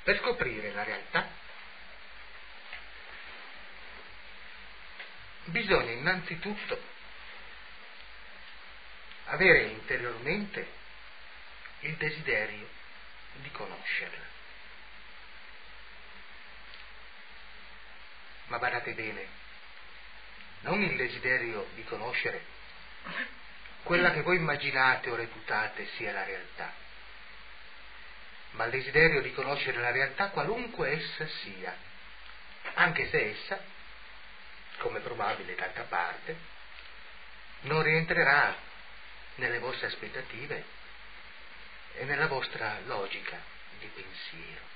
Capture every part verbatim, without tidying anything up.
Per scoprire la realtà bisogna innanzitutto avere interiormente il desiderio di conoscerla. Ma badate bene, non il desiderio di conoscere quella che voi immaginate o reputate sia la realtà, ma il desiderio di conoscere la realtà qualunque essa sia, anche se essa, come probabile d'altra parte, non rientrerà nelle vostre aspettative e nella vostra logica di pensiero.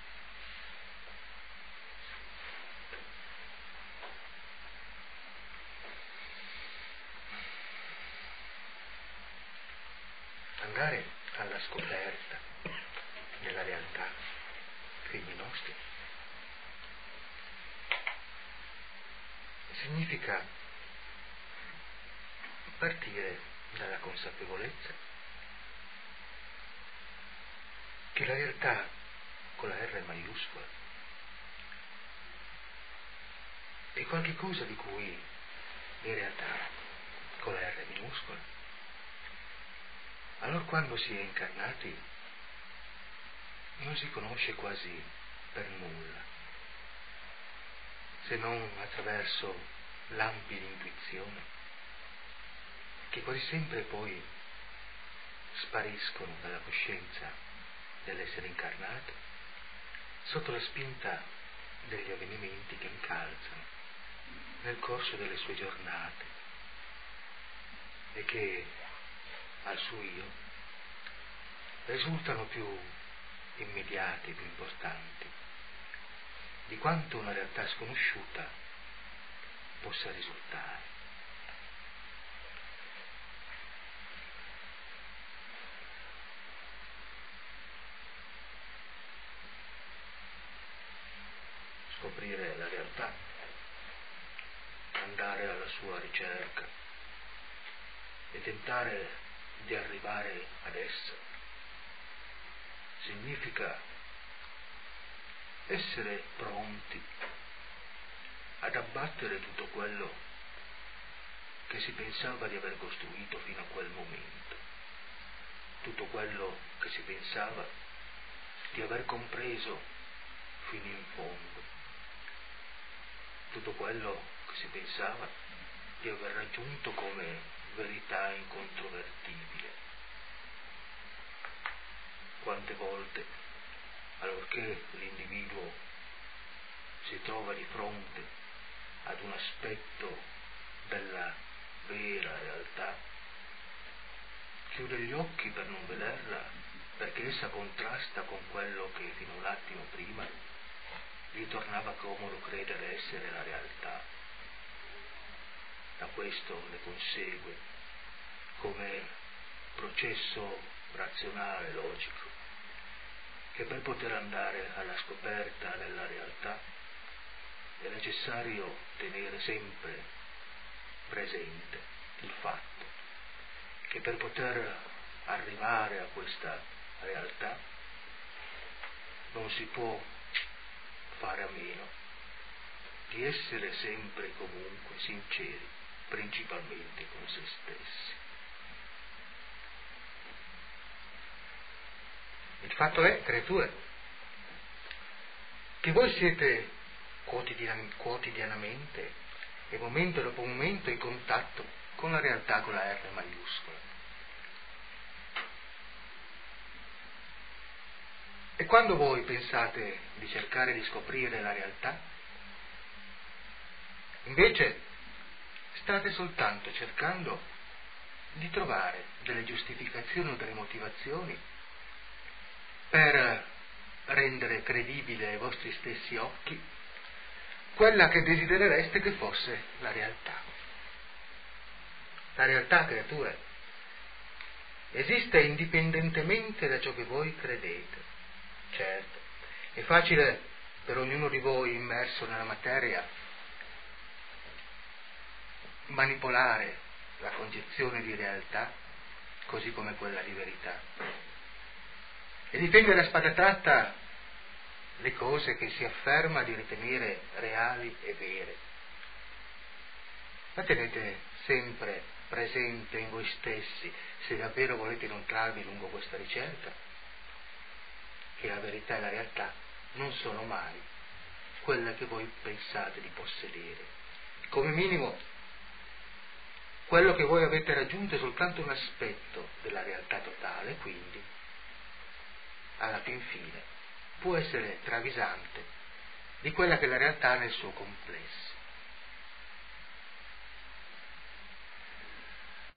Andare alla scoperta della realtà, figli nostri, significa partire dalla consapevolezza che la realtà con la R maiuscola è qualche cosa di cui in realtà con la R minuscola, allora quando si è incarnati non si conosce quasi per nulla, se non attraverso lampi di intuizione che quasi sempre poi spariscono dalla coscienza dell'essere incarnato sotto la spinta degli avvenimenti che incalzano nel corso delle sue giornate e che al suo io risultano più immediati, più importanti di quanto una realtà sconosciuta possa risultare. Scoprire la realtà, andare alla sua ricerca e tentare di arrivare ad essa significa essere pronti ad abbattere tutto quello che si pensava di aver costruito fino a quel momento, tutto quello che si pensava di aver compreso fino in fondo, tutto quello che si pensava di aver raggiunto come verità incontrovertibile. Quante volte, allorché l'individuo si trova di fronte ad un aspetto della vera realtà, chiude gli occhi per non vederla, perché essa contrasta con quello che fino a un attimo prima gli tornava comodo credere essere la realtà. Da questo ne consegue, come processo razionale, logico, che per poter andare alla scoperta della realtà è necessario tenere sempre presente il fatto che per poter arrivare a questa realtà non si può fare a meno di essere sempre e comunque sinceri, principalmente con se stessi. Il fatto è, creature, che voi siete quotidian- quotidianamente e momento dopo momento in contatto con la realtà con la R maiuscola. E quando voi pensate di cercare di scoprire la realtà, invece state soltanto cercando di trovare delle giustificazioni o delle motivazioni per rendere credibile ai vostri stessi occhi quella che desiderereste che fosse la realtà. La realtà, creature, esiste indipendentemente da ciò che voi credete. Certo, è facile per ognuno di voi immerso nella materia manipolare la concezione di realtà così come quella di verità e difendere a spada tratta le cose che si afferma di ritenere reali e vere. Ma tenete sempre presente in voi stessi, se davvero volete inoltrarvi lungo questa ricerca, che la verità e la realtà non sono mai quella che voi pensate di possedere. Come minimo, quello che voi avete raggiunto è soltanto un aspetto della realtà totale, quindi, alla fin fine, può essere travisante di quella che è la realtà nel suo complesso.